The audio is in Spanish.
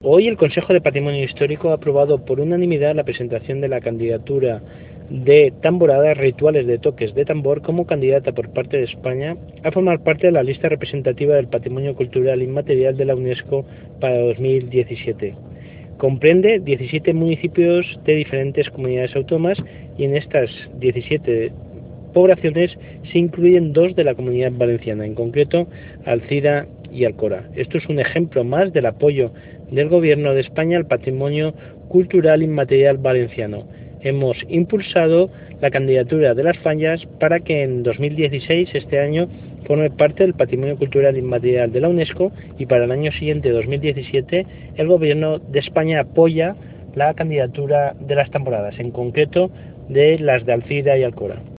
Hoy el Consejo de Patrimonio Histórico ha aprobado por unanimidad la presentación de la candidatura de Tamboradas Rituales de Toques de Tambor como candidata por parte de España a formar parte de la lista representativa del Patrimonio Cultural Inmaterial de la UNESCO para 2017. Comprende 17 municipios de diferentes comunidades autónomas y en estas 17 poblaciones se incluyen 2 de la Comunidad Valenciana, en concreto Alcira y Alcora. Esto es un ejemplo más del apoyo del Gobierno de España al patrimonio cultural inmaterial valenciano. Hemos impulsado la candidatura de las fallas para que en 2016, este año, forme parte del patrimonio cultural inmaterial de la UNESCO, y para el año siguiente, 2017, el Gobierno de España apoya la candidatura de las Tamboradas, en concreto de las de Alcira y Alcora.